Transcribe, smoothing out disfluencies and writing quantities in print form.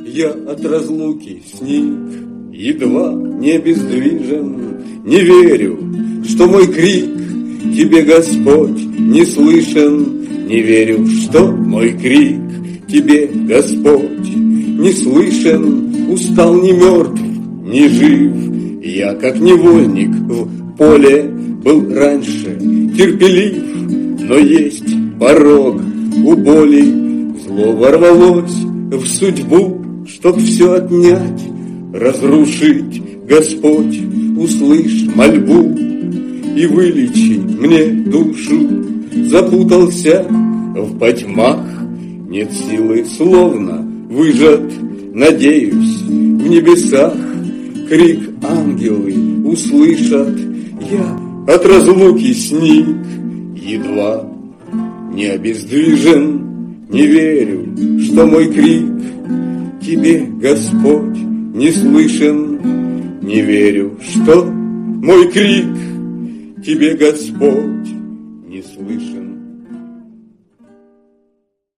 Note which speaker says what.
Speaker 1: Я от разлуки сник, едва не обездвижен. Не верю, что мой крик тебе, Господь, не слышен. Не верю, что мой крик тебе, Господь, не слышен. Устал, не мертв, не жив. Я, как невольник в поле, был раньше терпелив. Но есть порог у боли, зло ворвалось в судьбу, чтоб все отнять, разрушить. Господь, услышь мольбу и вылечи мне душу. Запутался в потьмах, нет силы, словно выжат. Надеюсь, в небесах крик ангелы услышат. Я от разлуки сник, едва не обездвижен. Не верю, что мой крик тебе, Господь, не слышен. Не верю, что мой крик тебе, Господь, не слышен.